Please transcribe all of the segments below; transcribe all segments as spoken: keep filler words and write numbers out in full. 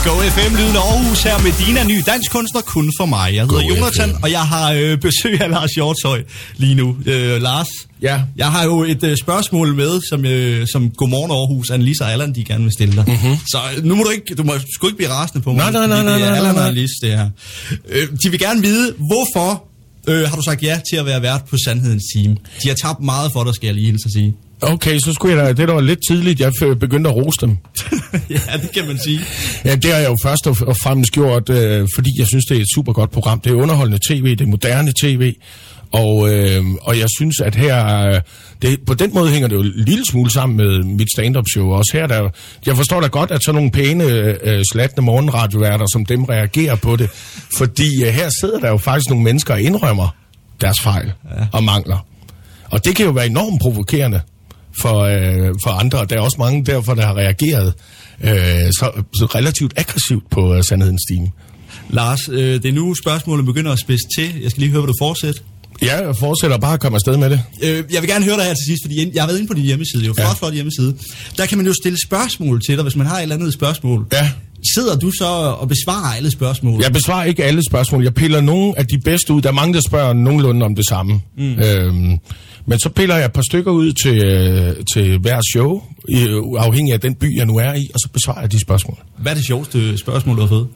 Show F M, lyden af Aarhus her med Dina, ny dansk kunstner, kun for mig. Jeg hedder Jonathan, og jeg har øh, besøg af Lars Hjortshøj lige nu. Øh, Lars, ja. Jeg har jo et øh, spørgsmål med, som, øh, som Godmorgen Aarhus, Annelise og Allan, de gerne vil stille dig. Mm-hmm. Så nu må du ikke, du må sgu ikke blive rasende på mig. Nej, nej, nej, nej, nej, nej. Allan og Annelise, det her. Øh, de vil gerne vide, hvorfor øh, har du sagt ja til at være vært på Sandhedens Time? De har tabt meget for dig, skal jeg lige hilse at sige. Okay, så skulle jeg da, det der var lidt tidligt, jeg begyndte at rose dem. Ja, det kan man sige. Ja, det har jeg jo først og fremmest gjort, øh, fordi jeg synes, det er et super godt program. Det er underholdende tv, det er moderne tv, og, øh, og jeg synes, at her, det, på den måde hænger det jo en lille smule sammen med mit stand-up show. Også her, der, jeg forstår da godt, at sådan nogle pæne, øh, slatne morgenradioværter, som dem reagerer på det, fordi øh, her sidder der jo faktisk nogle mennesker og indrømmer deres fejl ja. og mangler. Og det kan jo være enormt provokerende for, øh, for andre. Der er også mange derfor, der har reageret øh, så, så relativt aggressivt på øh, Sandhedens Time. Lars, øh, det er nu spørgsmålet begynder at spidse til. Jeg skal lige høre, hvad du fortsætter. Ja, jeg fortsætter bare at komme afsted med det. Øh, jeg vil gerne høre dig her til sidst, fordi jeg har været inde på din hjemmeside, jo flot, ja. flot hjemmeside. Der kan man jo stille spørgsmål til dig, hvis man har et eller andet spørgsmål. Ja. Sidder du så og besvarer alle spørgsmål? Jeg besvarer ikke alle spørgsmål. Jeg piller nogle af de bedste ud. Der er mange, der spørger nogenlunde om det samme. Mm. Øhm, men så piller jeg et par stykker ud til, øh, til hver show, afhængig af den by, jeg nu er i, og så besvarer jeg de spørgsmål. Hvad er det sjoveste spørgsmål, du har fået?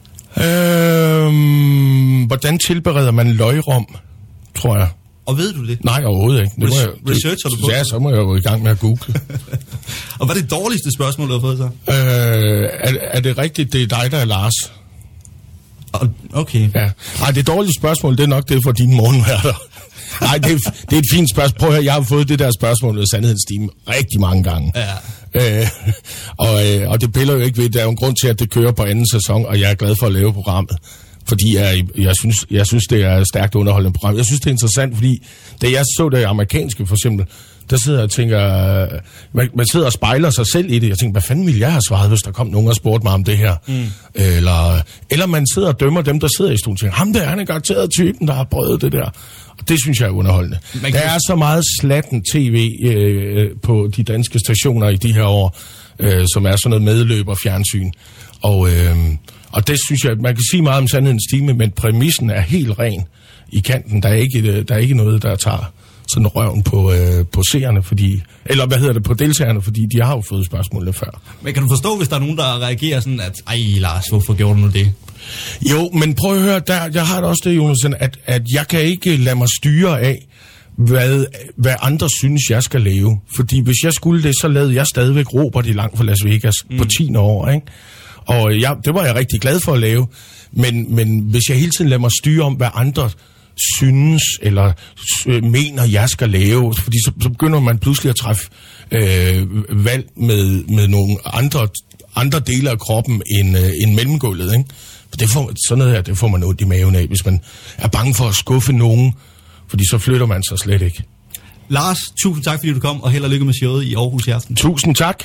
Øhm, hvordan tilbereder man løgrom, tror jeg. Og ved du det? Nej, overhovedet ikke. Det må jeg, Researcher du på? Ja, så må jeg jo i gang med at google. Og hvad er det dårligste spørgsmål, du har fået så? Øh, er, er det rigtigt, det er dig, der er Lars? Okay. Ja. Ej, det dårlige spørgsmål, det er nok det for dine morgenværter. Nej, det, det er et fint spørgsmål. Prøv at høre, jeg har fået det der spørgsmål ved Sandhedens Time rigtig mange gange. Ja. Øh, og, øh, og det piller jo ikke ved. Der er jo en grund til, at det kører på anden sæson, og jeg er glad for at lave programmet. Fordi jeg, jeg, synes, jeg synes, det er et stærkt underholdende program. Jeg synes, det er interessant, fordi da jeg så det amerikanske, for eksempel, der sidder jeg og tænker, man, man sidder og spejler sig selv i det. Jeg tænker, hvad fanden ville jeg have svaret, hvis der kom nogen og spurgte mig om det her? Mm. Eller, eller man sidder og dømmer dem, der sidder i stuen og tænker, ham der, han er garanteret typen, der har prøvet det der. Og det synes jeg er underholdende. Der kan... er så meget slatten tv øh, på de danske stationer i de her år, øh, som er sådan noget medløber fjernsyn. Og... Øh, Og det synes jeg, man kan sige meget om Sandhedens Time, men præmissen er helt ren i kanten. Der er ikke, der er ikke noget, der tager sådan røven på, øh, på seerne, fordi, eller hvad hedder det, på deltagerne, fordi de har jo fået spørgsmålene før. Men kan du forstå, hvis der er nogen, der reagerer sådan, at ej Lars, hvorfor gjorde du nu det? Jo, men prøv at høre, der, jeg har det også det, Jonas, at, at jeg kan ikke lade mig styre af, hvad, hvad andre synes, jeg skal lave. Fordi hvis jeg skulle det, så lavede jeg stadigvæk Robert i Langt fra Las Vegas mm. på ti år, ikke? Og jeg, det var jeg rigtig glad for at lave, men, men hvis jeg hele tiden lader mig styre om, hvad andre synes eller øh, mener, jeg skal lave, fordi så, så begynder man pludselig at træffe øh, valg med, med nogle andre, andre dele af kroppen end, øh, end mellemgulvet, ikke? For det får, sådan noget her, det får man ondt i maven af, hvis man er bange for at skuffe nogen, fordi så flytter man sig slet ikke. Lars, tusind tak, fordi du kom, og held og lykke med showet i Aarhus i aften. Tusind tak.